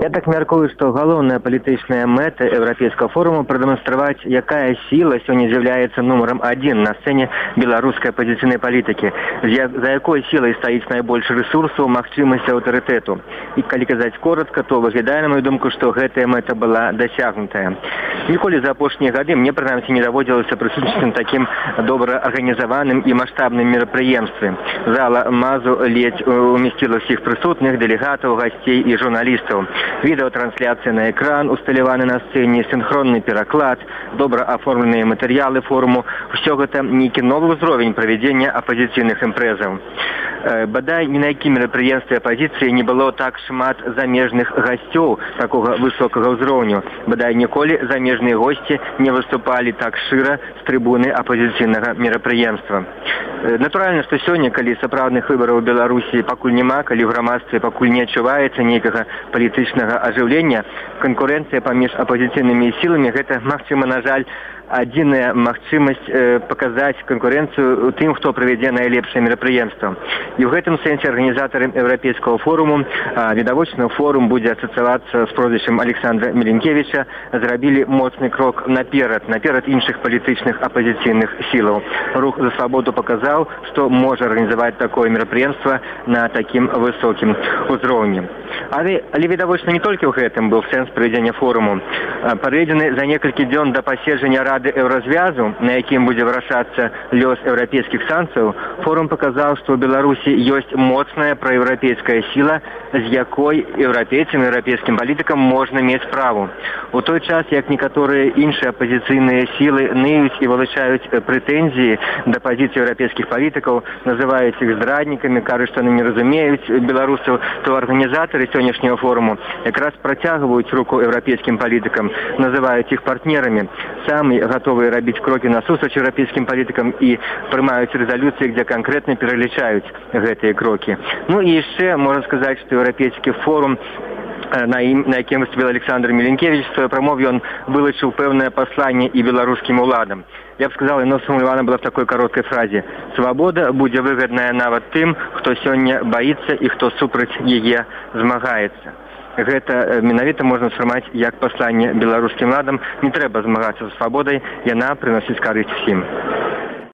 Я так мяркую, што галоўная палітычная мэта еўрапейскага форуму прадэманстраваць, якая сіла сёння з'яўляецца нумарам 1 на сцэне беларускай апазіцыйнай палітыкі, за якой сілай стаіць найбольш рэсурсаў, магчымасці аўтарытэту. І калі казаць коротка, то выглядае, на мою думку, што гэтая мэта была дасягнутая. Ніколі за апошнія гады мне, прынамсі, не даводзілася прысутнічаць на такім добра арганізаваным і маштабным мерапрыемстве. Зала МАЗу ледзь уместила ўсіх прысутных, дэлегатаў, гасцей і журналістаў. Відеотрансляцыя на экран, усталяваны на сцэне, синхронны пераклад, добра аформленыя матэрыялы форуму. Усё гэта нейкі новы ўзровень правядзення апазіцыйных імпрэзаў. Бадай, ні на якім мерапрыемстве апазіцыі не было так шмат замежных гасцёў такога высокага ўзроўню. Бадай, ніколі замежныя госці не выступалі так шыра з трыбуны апазіцыйнага мерапрыемства. Натуральна, што сёння, калі сапраўдных выбараў у Беларусі пакуль няма, калі ў грамадстве пакуль не адчуваецца нейкага палітычнага ажыўлення, канкурэнцыя паміж апазіцыйнымі сіламі – гэта, магчыма, на жаль, адзіная магчымасць паказаць канкурэнцыю тым, хто правядзе найлепшае мерапрыемства. І ў гэтым сэнсе арганізатары еўрапейскага форуму, відавочна форум будзе асацыявацца з прозвішчам Александра Міленкевіча, зрабілі моцны крок наперад іншых палітычных апазіцыйных сілаў. Рух за свабоду паказаў, што можа арганізаваць такое мерапрыемства на такім высокім узроўні. Але відавочна не толькі ў гэтым быў сэнс правядзення форуму. Парэдзены за некалькі дзён да паседжання Рады Еўразвязу, на якім будзе вырашацца лёс еўрапейскіх санкцыяў, форум паказаў, што ў Беларусі ёсць моцная праеўрапейская сіла, з якой еўрапейцам і еўрапейскім палітыкам можна мець справу. У той час, як некаторыя іншыя апазіцыйныя сілы ныюць і вылучаюць прэтэнзіі да пазіцыі еўрапейскіх палітыкаў, называюць іх здраднікамі, кажуць, што яны не разумеюць беларусаў, то арганізатары сённяшняга форуму якраз працягваюць руку еўрапейскім палітыкам, называюць іх партнерамі, самі гатовыя рабіць крокі насустрач еўрапейскім палітыкам і прымаюць рэзалюцыі, дзе канкрэтна пералічаюць гэтыя крокі. Ну і яшчэ можна сказаць, што еўрапейскі форум, на якім выступіў Александр Міленкевіч, в сваёй прамове ён вылучыў пэўнае пасланне і беларускім уладам. Я б сказал, яно сфармулявана было в такой короткой фразе: «Свобода будзе выгадная нават тым, хто сёння баіцца і хто супраць яе змагаецца». Гэта менавіта можна сфармаваць як пасланне беларускім уладам. Не трэба змагацца з свабодай, яна прыносіць карысць усім.